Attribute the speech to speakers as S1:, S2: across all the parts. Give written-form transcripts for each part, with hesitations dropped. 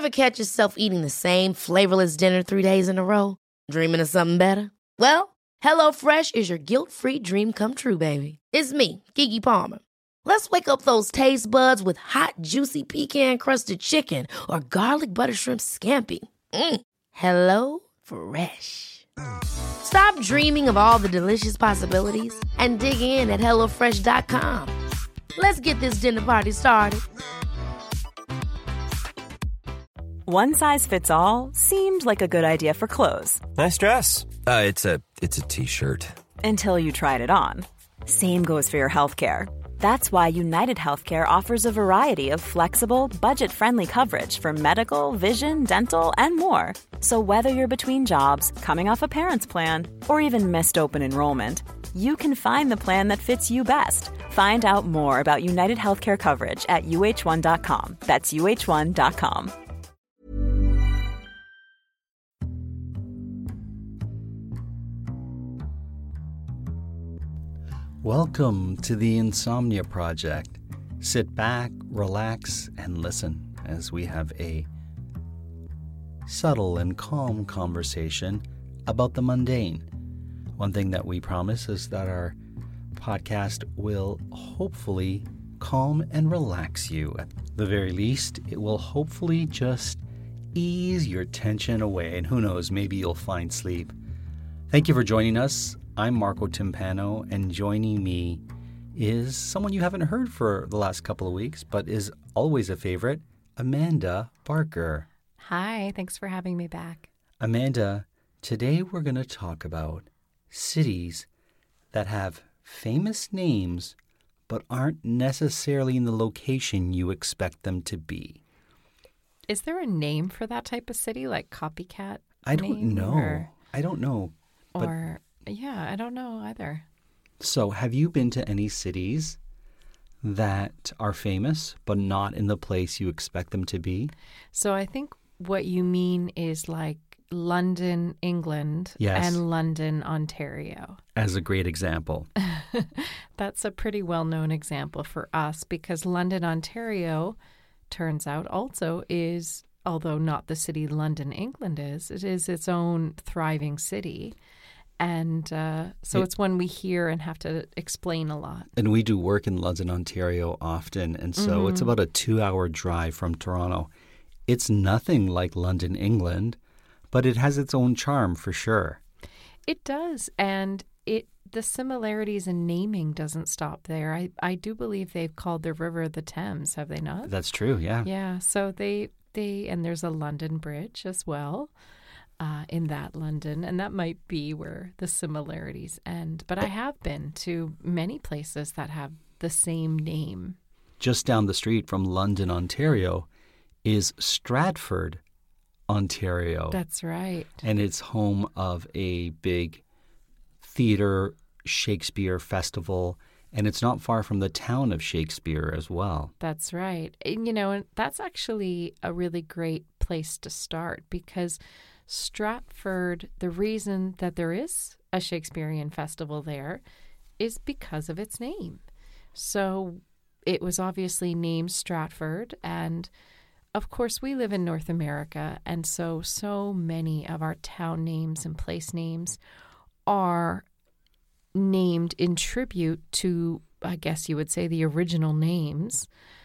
S1: Ever catch yourself eating the same flavorless dinner 3 days in a row? Dreaming of something better? Well, HelloFresh is your guilt-free dream come true, baby. It's me, Keke Palmer. Let's wake up those taste buds with hot, juicy pecan-crusted chicken or garlic butter shrimp scampi. Hello Fresh. Stop dreaming of all the delicious possibilities and dig in at HelloFresh.com. Let's get this dinner party started.
S2: One size fits all seemed like a good idea for clothes.
S3: Nice dress. It's a t-shirt.
S2: Until you tried it on. Same goes for your healthcare. That's why United Healthcare offers a variety of flexible, budget-friendly coverage for medical, vision, dental, and more. So whether you're between jobs, coming off a parent's plan, or even missed open enrollment, you can find the plan that fits you best. Find out more about United Healthcare coverage at uh1.com. That's uh1.com.
S4: Welcome to the Insomnia Project. Sit back, relax, and listen as we have a subtle and calm conversation about the mundane. One thing that we promise is that our podcast will hopefully calm and relax you. At the very least, it will hopefully just ease your tension away, and who knows, maybe you'll find sleep. Thank you for joining us. I'm Marco Timpano, and joining me is someone you haven't heard for the last couple of weeks, but is always a favorite, Amanda Barker.
S5: Hi, thanks for having me back.
S4: Amanda, today we're going to talk about cities that have famous names but aren't necessarily in the location you expect them to be.
S5: Is there a name for that type of city, like copycat?
S4: I don't know. I don't know.
S5: Yeah, I don't know either.
S4: So have you been to any cities that are famous but not in the place you expect them to be?
S5: So I think what you mean is like London, England,
S4: Yes.
S5: and London, Ontario.
S4: As a great example.
S5: That's a pretty well-known example for us because London, Ontario, turns out also is, although not the city London, England is, it is its own thriving city. And so it's one we hear and have to explain a lot.
S4: And we do work in London, Ontario often, and so it's about a 2-hour drive from Toronto. It's nothing like London, England, but it has its own charm for sure.
S5: It does, and the similarities in naming doesn't stop there. I do believe they've called the river the Thames, have they not?
S4: That's true, yeah.
S5: Yeah, so they and there's a London Bridge as well. In that London, and that might be where the similarities end. But I have been to many places that have the same name.
S4: Just down the street from London, Ontario, is Stratford, Ontario.
S5: That's right.
S4: And it's home of a big theater Shakespeare festival, and it's not far from the town of Shakespeare as well.
S5: That's right. And, and that's actually a really great place to start because Stratford, the reason that there is a Shakespearean festival there is because of its name. So it was obviously named Stratford, and of course we live in North America, and so many of our town names and place names are named in tribute to, I guess you would say, the original names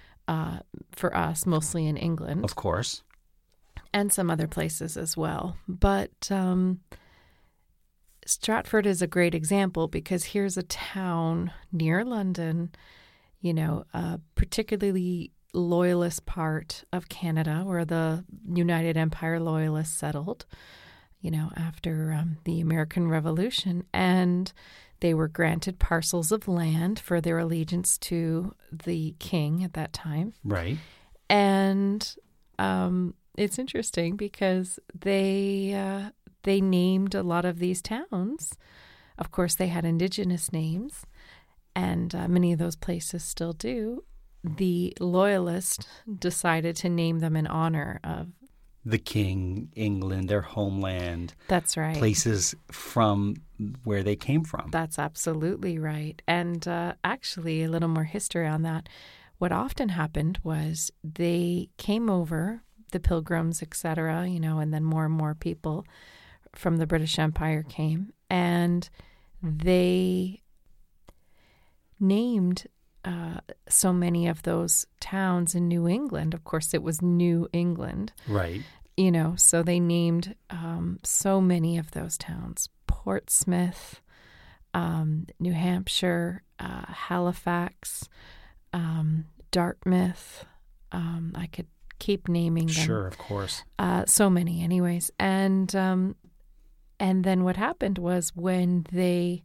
S5: for us, mostly in England.
S4: Of course.
S5: And some other places as well. But Stratford is a great example because here's a town near London, a particularly loyalist part of Canada where the United Empire Loyalists settled, after the American Revolution. And they were granted parcels of land for their allegiance to the king at that time.
S4: Right.
S5: And it's interesting because they named a lot of these towns. Of course, they had indigenous names, and many of those places still do. The Loyalists decided to name them in honor of
S4: the king, England, their homeland.
S5: That's right.
S4: Places from where they came from.
S5: That's absolutely right. And actually, a little more history on that. What often happened was they came over. the Pilgrims, etc., and then more and more people from the British Empire came. And they named so many of those towns in New England. Of course, it was New England.
S4: Right.
S5: So they named so many of those towns. Portsmouth, New Hampshire, Halifax, Dartmouth. I could keep naming them.
S4: Sure, of course.
S5: So many anyways. And then what happened was when they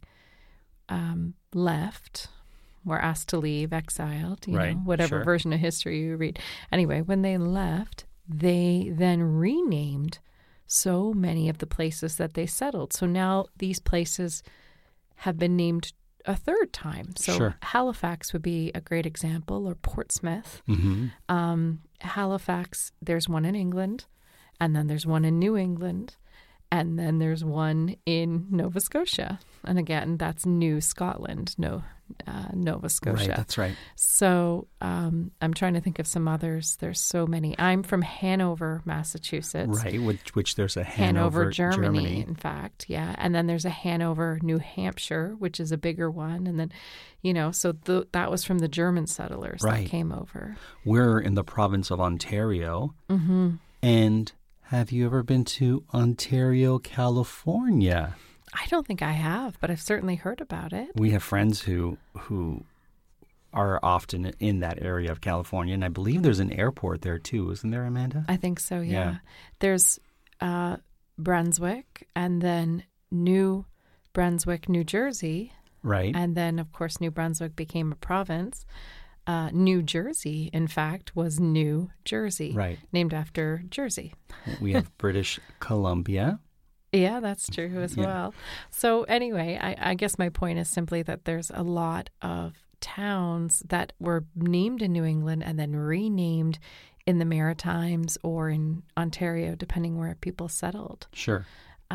S5: left, were asked to leave, exiled, whatever
S4: sure.
S5: version of history you read. Anyway, when they left, they then renamed so many of the places that they settled. So now these places have been named a third time. So
S4: Sure.
S5: Halifax would be a great example, or Portsmouth.
S4: Mm-hmm.
S5: Halifax, there's one in England, and then there's one in New England, and then there's one in Nova Scotia. And again, that's New Scotland, Nova Scotia.
S4: Right, that's right.
S5: So I'm trying to think of some others. There's so many. I'm from Hanover, Massachusetts.
S4: Right, which there's a
S5: Hanover, Germany, in fact. Yeah. And then there's a Hanover, New Hampshire, which is a bigger one. And then, so that was from the German settlers
S4: Right.
S5: that came over.
S4: We're in the province of Ontario.
S5: Mm-hmm.
S4: And have you ever been to Ontario, California?
S5: I don't think I have, but I've certainly heard about it.
S4: We have friends who are often in that area of California, and I believe there's an airport there too, isn't there, Amanda?
S5: I think so, yeah.
S4: Yeah.
S5: There's Brunswick, and then New Brunswick, New Jersey.
S4: Right.
S5: And then, of course, New Brunswick became a province. New Jersey, in fact, was New Jersey,
S4: Right.
S5: named after Jersey.
S4: We have British Columbia.
S5: Yeah, that's true as well. So anyway, I guess my point is simply that there's a lot of towns that were named in New England and then renamed in the Maritimes or in Ontario, depending where people settled.
S4: Sure.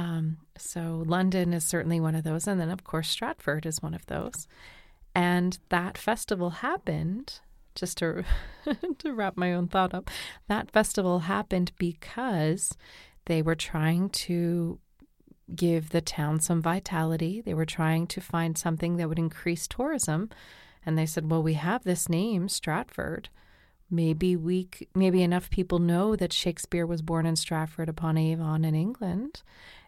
S5: So London is certainly one of those. And then, of course, Stratford is one of those. And that festival happened, just to wrap my own thought up, that festival happened because they were trying to give the town some vitality. They were trying to find something that would increase tourism. And they said, well, we have this name, Stratford. Maybe enough people know that Shakespeare was born in Stratford-upon-Avon in England.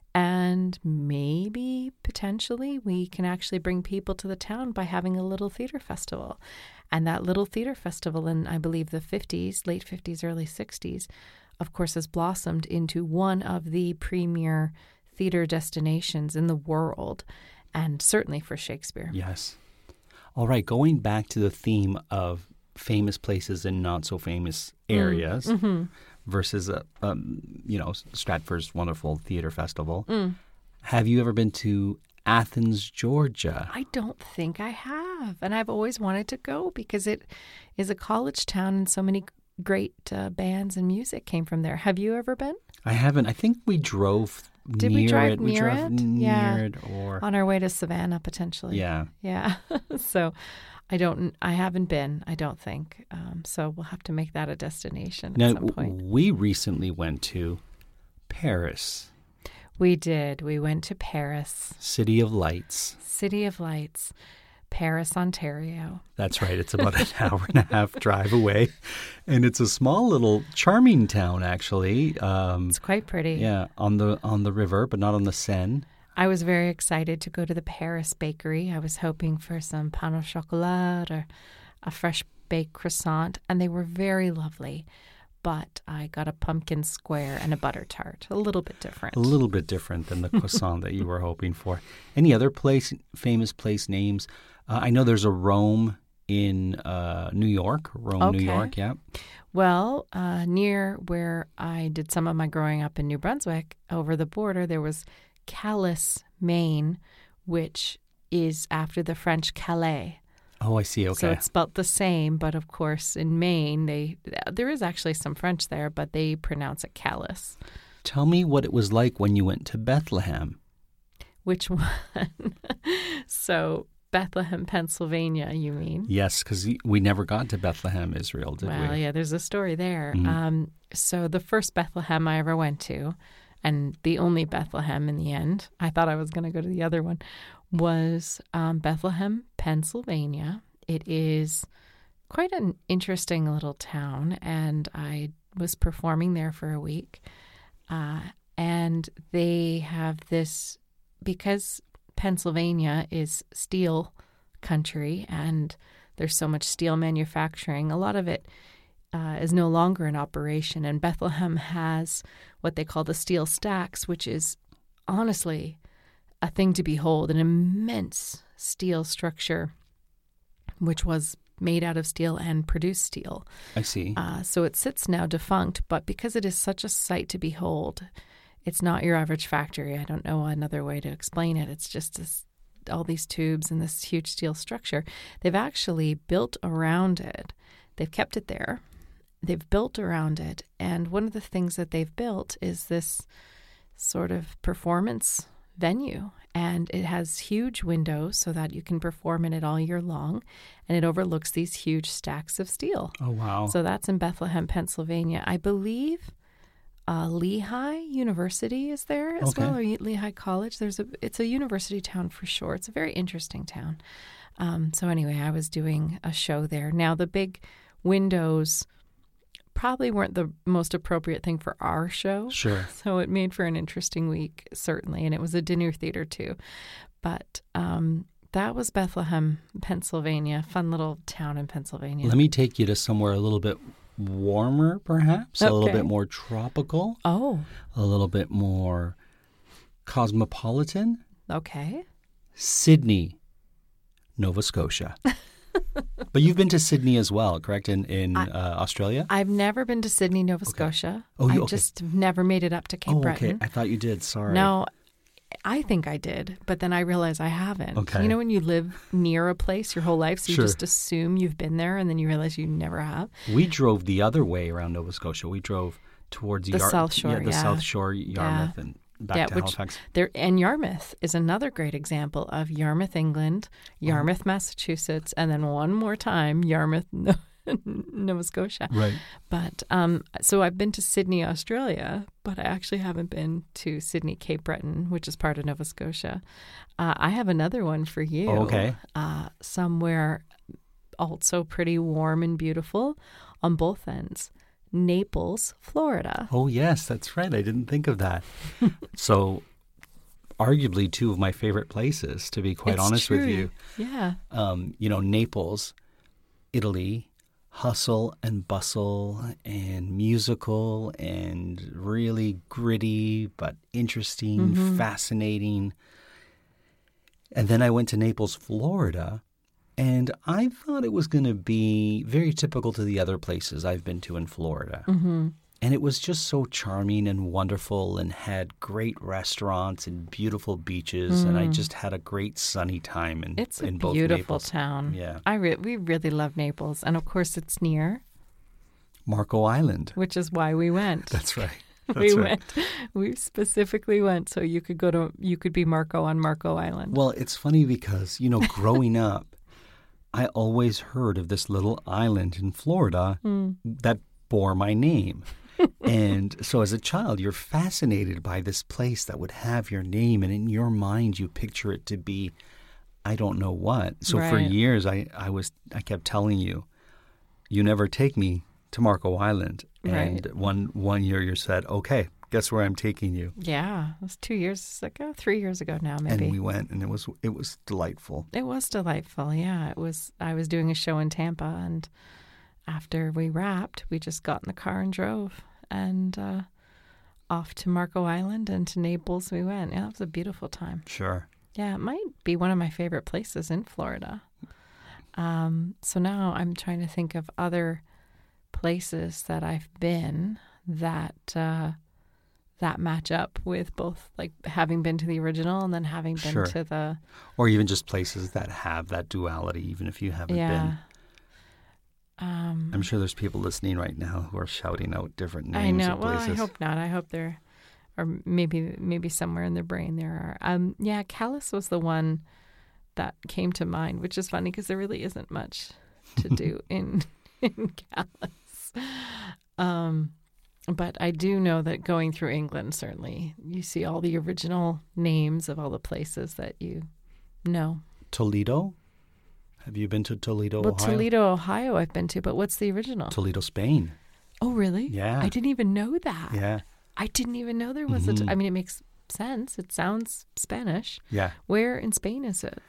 S5: And maybe, potentially, we can actually bring people to the town by having a little theater festival. And that little theater festival in, I believe, the 50s, late 50s, early 60s, of course, has blossomed into one of the premier theater destinations in the world, and certainly for Shakespeare.
S4: Yes. All right, going back to the theme of famous places and not so famous areas versus, Stratford's wonderful theater festival. Have you ever been to Athens, Georgia?
S5: I don't think I have, and I've always wanted to go because it is a college town and so many great bands and music came from there. Have you ever been?
S4: I haven't. I think we drove
S5: Did
S4: near
S5: we drive
S4: it.
S5: near
S4: we drove
S5: it?
S4: near it, or
S5: On our way to Savannah, potentially.
S4: yeah.
S5: Yeah. So I haven't been, I don't think. So we'll have to make that a destination
S4: Now,
S5: at some point.
S4: we recently went to Paris,
S5: We did. We went to Paris,
S4: City of Lights.
S5: City of Lights, Paris, Ontario.
S4: That's right. It's about an hour and a half drive away. And it's a small little charming town, actually.
S5: It's quite pretty.
S4: Yeah, on the river, but not on the Seine.
S5: I was very excited to go to the Paris bakery. I was hoping for some pain au chocolat or a fresh baked croissant, and they were very lovely. But I got a pumpkin square and a butter tart, a little bit different.
S4: A little bit different than the croissant that you were hoping for. Any other famous place names? I know there's a Rome in New York. Rome, New
S5: Okay.
S4: York, yeah.
S5: Well, near where I did some of my growing up in New Brunswick, over the border, there was Calais, Maine, which is after the French Calais.
S4: Oh, I see. Okay.
S5: So it's spelt the same, but of course in Maine, there is actually some French there, but they pronounce it Calais.
S4: Tell me what it was like when you went to Bethlehem.
S5: Which one? So Bethlehem, Pennsylvania, you mean?
S4: Yes, because we never got to Bethlehem, Israel, did
S5: Well,
S4: we?
S5: yeah, there's a story there. So the first Bethlehem I ever went to, and the only Bethlehem in the end, I thought I was going to go to the other one, was Bethlehem, Pennsylvania. It is quite an interesting little town, and I was performing there for a week. And they have this, because Pennsylvania is steel country and there's so much steel manufacturing, a lot of it is no longer in operation. And Bethlehem has what they call the steel stacks, which is honestly a thing to behold, an immense steel structure, which was made out of steel and produced steel.
S4: I see.
S5: So it sits now defunct, but because it is such a sight to behold, it's not your average factory. I don't know another way to explain it. It's just all these tubes and this huge steel structure. They've actually built around it. They've kept it there. They've built around it. And one of the things that they've built is this sort of performance venue. And it has huge windows so that you can perform in it all year long. And it overlooks these huge stacks of steel.
S4: Oh, wow.
S5: So that's in Bethlehem, Pennsylvania. I believe Lehigh University is there as well, or Lehigh College. It's a university town for sure. It's a very interesting town. So anyway, I was doing a show there. Now, the big windows probably weren't the most appropriate thing for our show.
S4: Sure.
S5: So it made for an interesting week, certainly. And it was a dinner theater too. But that was Bethlehem, Pennsylvania, fun little town in Pennsylvania.
S4: Let me take you to somewhere a little bit warmer, perhaps, a little bit more tropical.
S5: Oh.
S4: A little bit more cosmopolitan.
S5: Okay.
S4: Sydney, Nova Scotia. But you've been to Sydney as well, correct, in Australia?
S5: I've never been to Sydney, Nova Scotia.
S4: Oh,
S5: I just never made it up to Cape Breton.
S4: Okay. I thought you did. Sorry.
S5: No, I think I did, but then I realized I haven't.
S4: Okay.
S5: You know when you live near a place your whole life, so you
S4: Sure.
S5: just assume you've been there, and then you realize you never have.
S4: We drove the other way around Nova Scotia. We drove towards
S5: The South Shore,
S4: the
S5: yeah.
S4: South Shore, Yarmouth, and back to Halifax.
S5: And Yarmouth is another great example of Yarmouth, England, Yarmouth, Massachusetts, and then one more time, Yarmouth, Nova Scotia.
S4: Right.
S5: But so I've been to Sydney, Australia, but I actually haven't been to Sydney, Cape Breton, which is part of Nova Scotia. I have another one for you.
S4: Oh, okay.
S5: Somewhere also pretty warm and beautiful on both ends. Naples, Florida.
S4: Oh, yes, that's right. I didn't think of that. So, arguably two of my favorite places, to be quite honest with you.
S5: Yeah.
S4: Naples, Italy, hustle and bustle and musical and really gritty but interesting, fascinating. And then I went to Naples, Florida, and I thought it was going to be very typical to the other places I've been to in Florida.
S5: Mm-hmm.
S4: And it was just so charming and wonderful and had great restaurants and beautiful beaches. And I just had a great sunny time in both Naples.
S5: It's a beautiful town.
S4: Yeah.
S5: We really love Naples. And of course, it's near
S4: Marco Island.
S5: which is why we went.
S4: That's right.
S5: We specifically went so you could be Marco on Marco Island.
S4: Well, it's funny because, growing up, I always heard of this little island in Florida that bore my name. And so as a child, you're fascinated by this place that would have your name. And in your mind, you picture it to be, I don't know what. So for
S5: Right.
S4: years, I kept telling you, you never take me to Marco Island. And
S5: Right.
S4: one year you said, okay, guess where I'm taking you?
S5: Yeah, it was 2 years ago, 3 years ago now, maybe.
S4: And we went, and it was delightful.
S5: It was delightful. Yeah, it was. I was doing a show in Tampa, and after we wrapped, we just got in the car and drove, and off to Marco Island and to Naples we went. Yeah, it was a beautiful time.
S4: Sure.
S5: Yeah, it might be one of my favorite places in Florida. So now I'm trying to think of other places that I've been that match up with both, like having been to the original and then having been
S4: Sure.
S5: to the
S4: Or even just places that have that duality, even if you haven't been. I'm sure there's people listening right now who are shouting out different names
S5: I know.
S4: of
S5: Well,
S4: places.
S5: I hope not. I hope there, or maybe somewhere in their brain there are. Yeah, Calais was the one that came to mind, which is funny because there really isn't much to do in Calais. But I do know that going through England, certainly, you see all the original names of all the places that you know.
S4: Toledo? Have you been to Toledo,
S5: Well,
S4: Ohio?
S5: Toledo, Ohio, I've been to, but what's the original?
S4: Toledo, Spain.
S5: Oh, really?
S4: Yeah.
S5: I didn't even know that.
S4: Yeah.
S5: I didn't even know there was I mean, it makes sense. It sounds Spanish.
S4: Yeah.
S5: Where in Spain is it?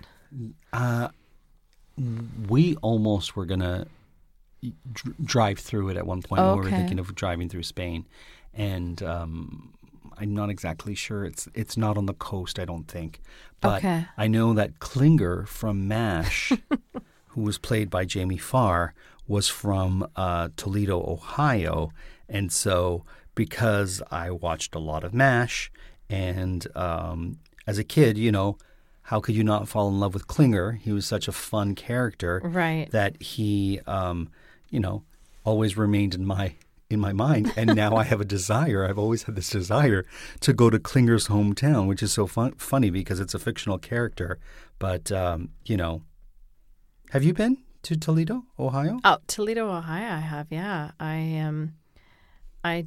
S4: We almost were going to drive through it at one point when we were
S5: Okay.
S4: thinking of driving through Spain. And I'm not exactly sure. It's not on the coast, I don't think. But
S5: Okay.
S4: I know that Klinger from MASH, who was played by Jamie Farr, was from Toledo, Ohio. And so because I watched a lot of MASH and as a kid, how could you not fall in love with Klinger? He was such a fun character
S5: Right.
S4: that he, always remained in my mind. And now I have a desire. I've always had this desire to go to Klinger's hometown, which is so funny because it's a fictional character. But, have you been to Toledo, Ohio?
S5: Oh, Toledo, Ohio, I have, yeah. I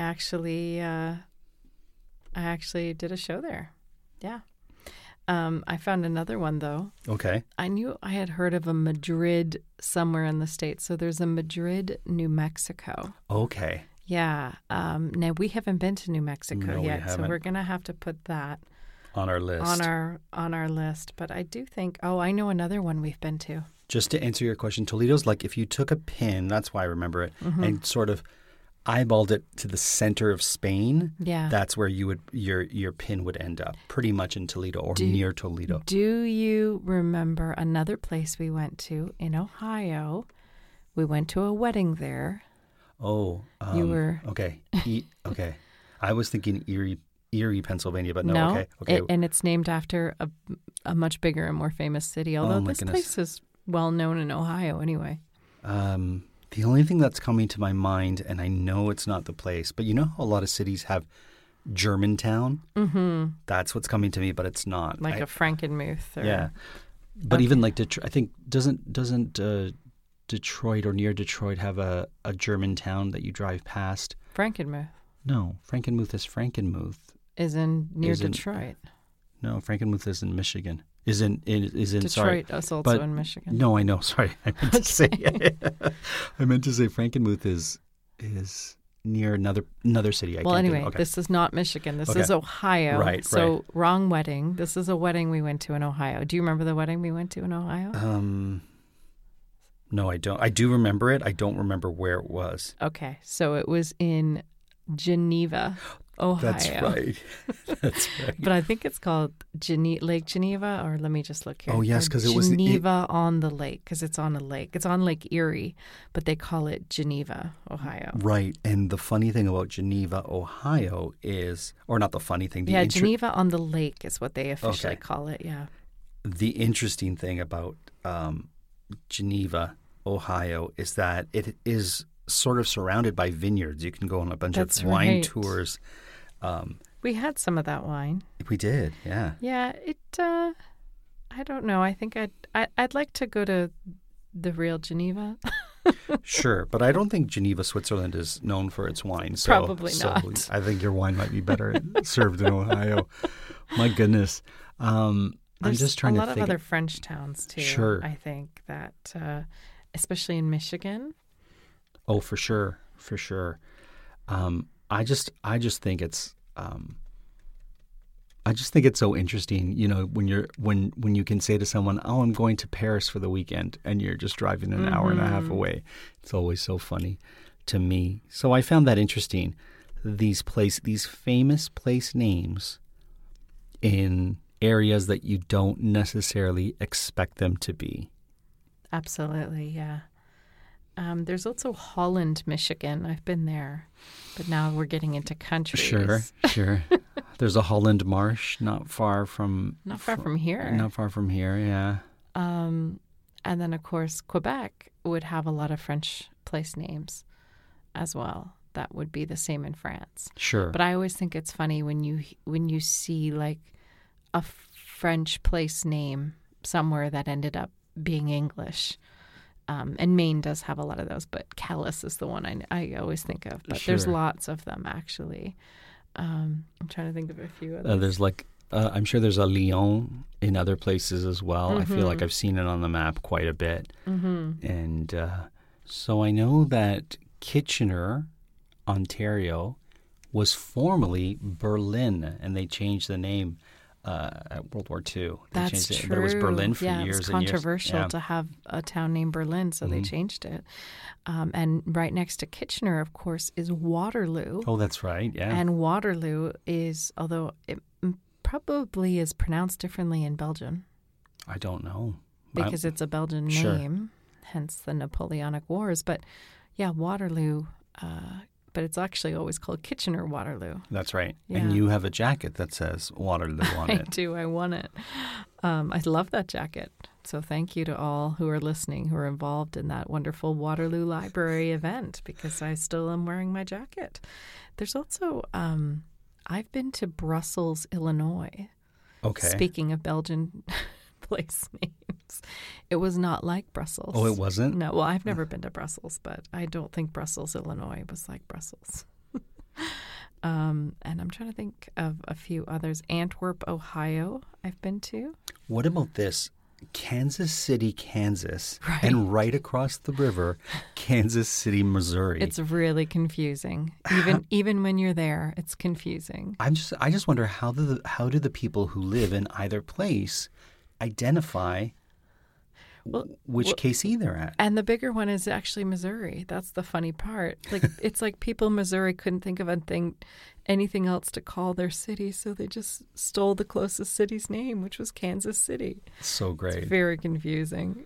S5: actually did a show there. Yeah. I found another one, though.
S4: Okay.
S5: I knew I had heard of a Madrid somewhere in the States. So there's a Madrid, New Mexico.
S4: Okay.
S5: Yeah. Now, we haven't been to New Mexico
S4: No, we
S5: yet, so
S4: haven't.
S5: we're going to have to put that
S4: On our list.
S5: on our list. But I do think, I know another one we've been to.
S4: Just to answer your question, Toledo's like if you took a pin, that's why I remember it,
S5: Mm-hmm.
S4: and sort of eyeballed it to the center of Spain,
S5: Yeah.
S4: that's where you would your pin would end up, pretty much in Toledo or near Toledo.
S5: Do you remember another place we went to in Ohio? We went to a wedding there.
S4: Oh,
S5: You were-
S4: okay. Okay, I was thinking Erie, Pennsylvania, but no. Okay.
S5: And it's named after a much bigger and more famous city, although
S4: my
S5: this
S4: goodness.
S5: place is well known in Ohio anyway.
S4: The only thing that's coming to my mind, and I know it's not the place, but you know how a lot of cities have Germantown? Mm-hmm. That's what's coming to me, but it's not.
S5: Like a Frankenmuth. Or,
S4: Yeah. But even like Detroit, I think doesn't Detroit or near Detroit have a Germantown that you drive past?
S5: Frankenmuth
S4: No, Frankenmuth is Frankenmuth.
S5: is near
S4: Is in-
S5: Detroit.
S4: No, Frankenmuth is in Michigan. Is in
S5: Detroit
S4: sorry.
S5: is also
S4: But-
S5: in Michigan.
S4: No, I know. Sorry, I meant to say. I meant to say Frankenmuth is near another city. I
S5: Well,
S4: can't
S5: anyway,
S4: think. Okay.
S5: this is not Michigan. This
S4: Okay.
S5: is Ohio.
S4: Right,
S5: So
S4: right.
S5: wrong wedding. This is a wedding we went to in Ohio. Do you remember the wedding we went to in Ohio?
S4: No, I don't. I do remember it. I don't remember where it was.
S5: Okay, so it was in Geneva, Ohio.
S4: That's right. That's right.
S5: But I think it's called Lake Geneva, or let me just look here.
S4: Oh, yes,
S5: Or
S4: 'cause it was-
S5: Geneva on the lake, because it's on a lake. It's on Lake Erie, but they call it Geneva, Ohio.
S4: Right. And the funny thing about Geneva, Ohio is, or not the funny thing,
S5: Yeah, Geneva on the lake is what they officially
S4: Okay.
S5: call it, yeah.
S4: the interesting thing about Geneva, Ohio, is that it is sort of surrounded by vineyards. You can go on a bunch
S5: That's
S4: of wine
S5: right.
S4: tours.
S5: We had some of that wine.
S4: We did, yeah.
S5: Yeah, I don't know. I think I'd like to go to the real Geneva.
S4: Sure, but I don't think Geneva, Switzerland is known for its wine. So,
S5: Probably
S4: so
S5: not.
S4: I think your wine might be better served in Ohio. My goodness. I'm
S5: There's
S4: just trying
S5: a
S4: to
S5: lot
S4: think.
S5: of other French towns too.
S4: Sure.
S5: I think that, especially in Michigan.
S4: Oh, for sure, for sure. I just think it's so interesting, when you can say to someone, "Oh, I'm going to Paris for the weekend," and you're just driving an hour and a half away. It's always so funny to me. So I found that interesting. These famous place names in areas that you don't necessarily expect them to be.
S5: Absolutely, yeah. There's also Holland, Michigan. I've been there, but now we're getting into countries.
S4: Sure. There's a Holland Marsh not far from
S5: here.
S4: Not far from here, yeah.
S5: And then, of course, Quebec would have a lot of French place names as well. That would be the same in France.
S4: Sure.
S5: But I always think it's funny when you see like a French place name somewhere that ended up being English. And Maine does have a lot of those, but Calais is the one I always think of. But there's lots of them, actually. I'm trying to think of a few others.
S4: There's like, I'm sure there's a Lyon in other places as well. I feel like I've seen it on the map quite a bit. And so I know that Kitchener, Ontario, was formerly Berlin, and they changed the name at World War II.
S5: That's true.
S4: But it was Berlin for
S5: years and
S4: years.
S5: It's controversial to have a town named Berlin, so they changed it. And right next to Kitchener, of course, is Waterloo.
S4: Oh, that's right, yeah.
S5: And Waterloo is, although it probably is pronounced differently in Belgium.
S4: I don't know.
S5: Because it's a Belgian name, hence the Napoleonic Wars. But yeah, Waterloo, but it's actually always called Kitchener-Waterloo.
S4: That's right.
S5: Yeah.
S4: And you have a jacket that says Waterloo on it.
S5: I do. I won it. I love that jacket. So thank you to all who are listening, who are involved in that wonderful Waterloo Library event, because I still am wearing my jacket. There's also, I've been to Brussels, Illinois.
S4: Okay.
S5: Speaking of Belgian place names. It was not like Brussels.
S4: Oh, it wasn't?
S5: No. Well, I've never been to Brussels, but I don't think Brussels, Illinois was like Brussels. And I'm trying to think of a few others. Antwerp, Ohio, I've been to.
S4: What about this? Kansas City, Kansas, and right across the river, Kansas City, Missouri.
S5: It's really confusing. Even when you're there, it's confusing.
S4: I just wonder how do the people who live in either place identify which KC they're at?
S5: And the bigger one is actually Missouri. That's the funny part. Like it's like people in Missouri couldn't think of anything else to call their city, so they just stole the closest city's name, which was Kansas City.
S4: So great.
S5: It's very confusing.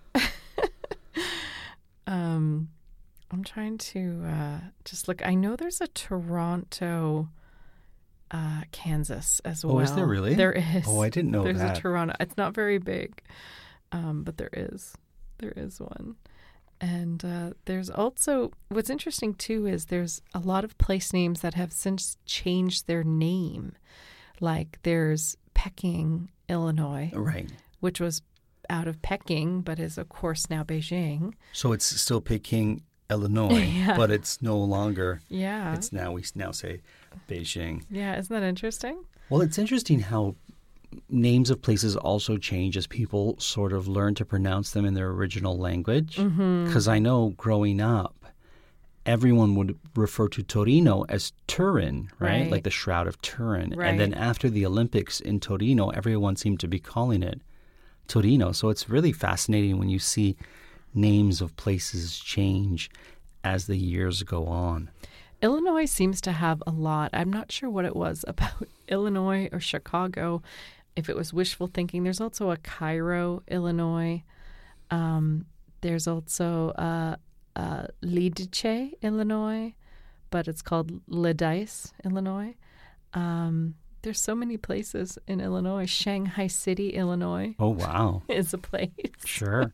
S5: I'm trying to just look. I know there's a Toronto, Kansas as well.
S4: Oh, is there really?
S5: There is.
S4: Oh, I didn't know that.
S5: There's a Toronto. It's not very big, but there is. There is one. And there's also, what's interesting too is there's a lot of place names that have since changed their name. Like there's Peking, Illinois.
S4: Right.
S5: Which was out of Peking, but is of course now Beijing.
S4: So it's still Peking, Illinois, but it's no longer.
S5: Yeah.
S4: It's now, we now say Beijing.
S5: Yeah, isn't that interesting?
S4: Well, it's interesting how names of places also change as people sort of learn to pronounce them in their original language. Because I know growing up, everyone would refer to Torino as Turin, right? Like the Shroud of Turin.
S5: Right.
S4: And then after the Olympics in Torino, everyone seemed to be calling it Torino. So it's really fascinating when you see names of places change as the years go on.
S5: Illinois seems to have a lot. I'm not sure what it was about Illinois or Chicago, if it was wishful thinking. There's also a Cairo, Illinois. There's also Lidice, Illinois, but it's called Ledice, Illinois. There's so many places in Illinois. Shanghai City, Illinois.
S4: Oh, wow.
S5: Is a place.
S4: Sure.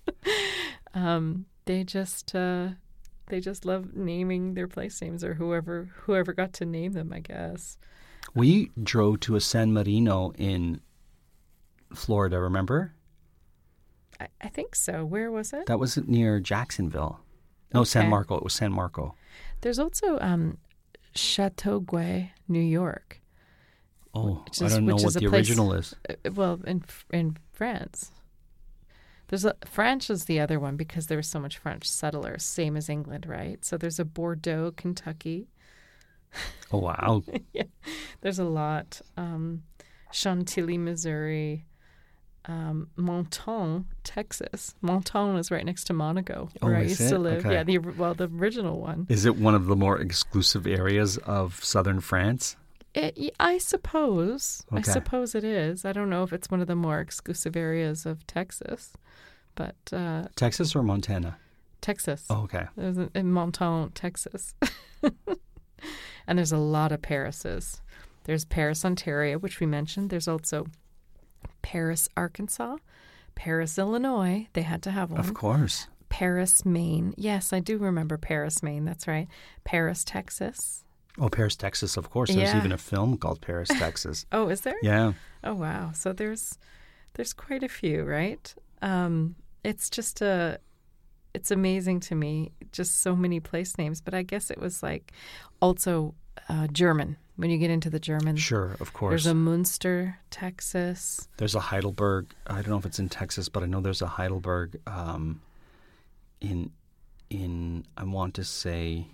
S5: They just love naming their place names, or whoever got to name them, I guess.
S4: We drove to a San Marino in Florida, remember?
S5: I think so. Where was it?
S4: That was near Jacksonville. No,
S5: Okay.
S4: San Marco. It was San Marco.
S5: There's also Chateauguay, New York.
S4: Oh, I don't know what the original is.
S5: Well, in France. France is the other one because there was so much French settlers, same as England, right? So there's a Bordeaux, Kentucky.
S4: Oh, wow.
S5: Yeah, there's a lot. Chantilly, Missouri. Monton, Texas. Monton is right next to Monaco, where I used to live.
S4: Okay.
S5: Yeah, the original one.
S4: Is it one of the more exclusive areas of southern France?
S5: I suppose.
S4: Okay.
S5: I suppose it is. I don't know if it's one of the more exclusive areas of Texas, but
S4: Texas or Montana?
S5: Texas.
S4: Oh, okay.
S5: There's in Monton, Texas. And there's a lot of Parises. There's Paris, Ontario, which we mentioned. There's also Paris, Arkansas. Paris, Illinois. They had to have one.
S4: Of course.
S5: Paris, Maine. Yes, I do remember Paris, Maine. That's right. Paris, Texas.
S4: Oh, Paris, Texas, of course. There's
S5: Yeah.
S4: even a film called Paris, Texas.
S5: Oh, is there?
S4: Yeah.
S5: Oh, wow. So there's There's quite a few, right? It's just it's amazing to me, just so many place names. But I guess it was like also German. When you get into the German,
S4: Sure, of course.
S5: there's a Münster, Texas.
S4: There's a Heidelberg. I don't know if it's in Texas, but I know there's a Heidelberg in I want to say,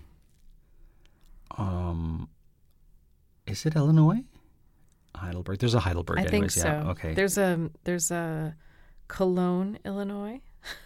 S4: is it Illinois? Heidelberg. There's a Heidelberg.
S5: I think
S4: anyways.
S5: so.
S4: Yeah. Okay.
S5: There's a Cologne, Illinois,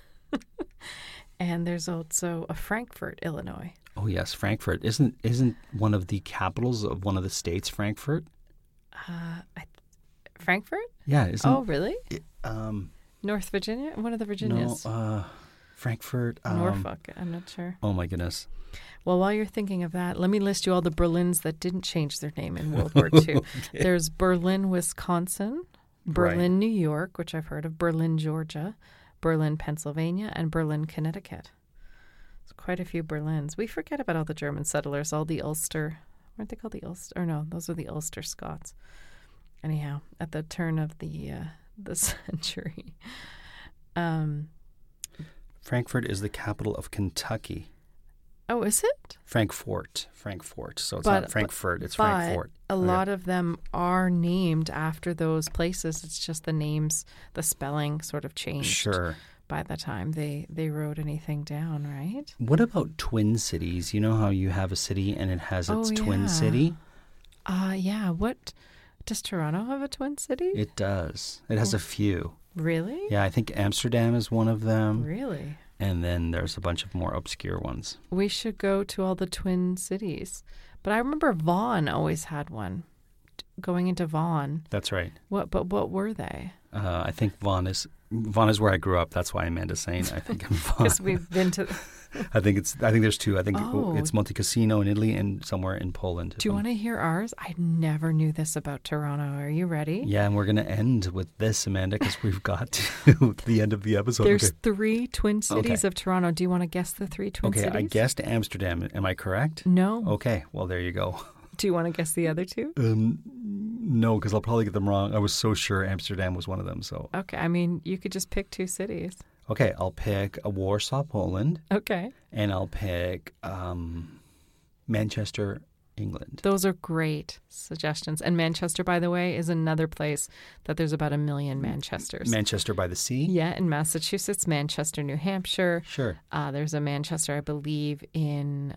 S5: and there's also a Frankfurt, Illinois.
S4: Oh yes, Frankfurt. Isn't one of the capitals of one of the states Frankfurt?
S5: Frankfurt?
S4: Yeah. Isn't
S5: Oh, really?
S4: it,
S5: North Virginia? One of the Virginias?
S4: no, Frankfurt.
S5: Norfolk. I'm not sure.
S4: Oh my goodness.
S5: Well, while you're thinking of that, let me list you all the Berlins that didn't change their name in World War II. There's Berlin, Wisconsin, Berlin,
S4: Right.
S5: New York, which I've heard of, Berlin, Georgia, Berlin, Pennsylvania, and Berlin, Connecticut. There's quite a few Berlins. We forget about all the German settlers, all the Ulster. Weren't they called the Ulster? Or no, those are the Ulster Scots. Anyhow, at the turn of the century.
S4: Frankfurt is the capital of Kentucky.
S5: Oh, is it?
S4: Frankfurt. So it's not Frankfurt, it's Frankfurt.
S5: A lot of them are named after those places. It's just the names, the spelling sort of changed
S4: Sure.
S5: by the time they wrote anything down, right?
S4: What about twin cities? You know how you have a city and it has its
S5: Oh,
S4: twin
S5: yeah.
S4: city?
S5: Yeah. What does Toronto have a twin city?
S4: It does. It has a few.
S5: Really?
S4: Yeah, I think Amsterdam is one of them.
S5: Really?
S4: And then there's a bunch of more obscure ones.
S5: We should go to all the twin cities. But I remember Vaughan always had one. Going into Vaughan.
S4: That's right.
S5: But what were they?
S4: I think Vaughan is where I grew up. That's why Amanda's saying I think I'm Vaughan.
S5: Because we've been to.
S4: I think there's two. I think
S5: Oh.
S4: it's Monte Cassino in Italy and somewhere in Poland.
S5: Do you want to hear ours? I never knew this about Toronto. Are you ready?
S4: Yeah, and we're going to end with this, Amanda, because we've got to the end of the episode.
S5: There's
S4: Okay.
S5: 3 twin cities
S4: Okay.
S5: of Toronto. Do you want to guess the 3 twin cities?
S4: I guessed Amsterdam. Am I correct?
S5: No.
S4: Okay, well, there you go.
S5: Do you want to guess the other 2?
S4: No, because I'll probably get them wrong. I was so sure Amsterdam was one of them. So
S5: Okay. I mean, you could just pick 2 cities.
S4: okay, I'll pick Warsaw, Poland,
S5: Okay.
S4: and I'll pick Manchester, England.
S5: Those are great suggestions. And Manchester, by the way, is another place that there's about 1 million Manchesters.
S4: Manchester by the sea?
S5: Yeah, in Massachusetts, Manchester, New Hampshire.
S4: Sure.
S5: There's a Manchester, I believe, in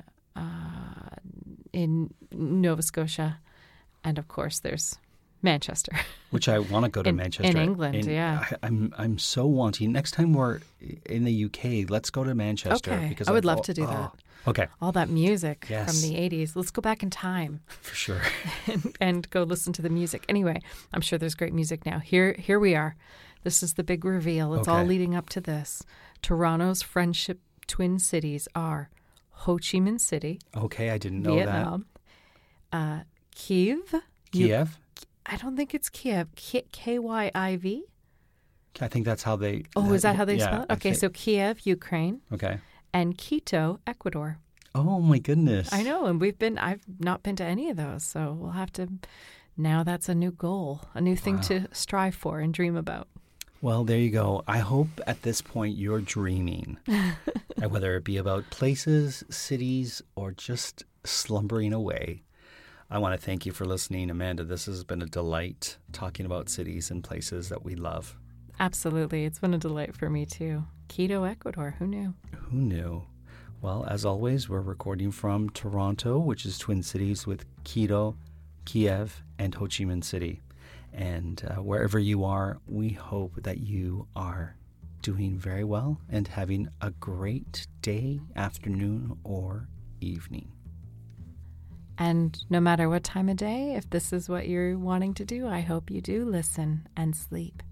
S5: Nova Scotia. And, of course, there's Manchester.
S4: Which I want to go to
S5: In
S4: Manchester.
S5: England, yeah.
S4: I'm so wanting. Next time we're in the UK, let's go to Manchester.
S5: Okay,
S4: Because
S5: I would love to do that.
S4: Okay,
S5: All that music
S4: Yes.
S5: from the 80s. Let's go back in time
S4: for sure.
S5: and go listen to the music. Anyway, I'm sure there's great music now. Here we are. This is the big reveal. It's all
S4: Okay.
S5: leading up to this. Toronto's friendship twin cities are Ho Chi Minh City,
S4: Okay, I didn't know
S5: Vietnam, Kyiv.
S4: that. Kiev?
S5: I don't think it's Kiev. Kyiv?
S4: I think that's how they...
S5: Oh, is that how they
S4: yeah,
S5: spell it?
S4: I
S5: Okay,
S4: think-
S5: so Kiev, Ukraine,
S4: Okay.
S5: and Quito, Ecuador.
S4: Oh, my goodness.
S5: I know, and I've not been to any of those, so we'll have to, now that's a new goal, a new thing to strive for and dream about.
S4: Well, there you go. I hope at this point you're dreaming, whether it be about places, cities, or just slumbering away. I want to thank you for listening, Amanda. This has been a delight talking about cities and places that we love.
S5: Absolutely. It's been a delight for me, too. Quito, Ecuador. Who knew?
S4: Who knew? Well, as always, we're recording from Toronto, which is twin cities with Quito, Kiev, and Ho Chi Minh City. And wherever you are, we hope that you are doing very well and having a great day, afternoon, or evening.
S5: And no matter what time of day, if this is what you're wanting to do, I hope you do listen and sleep.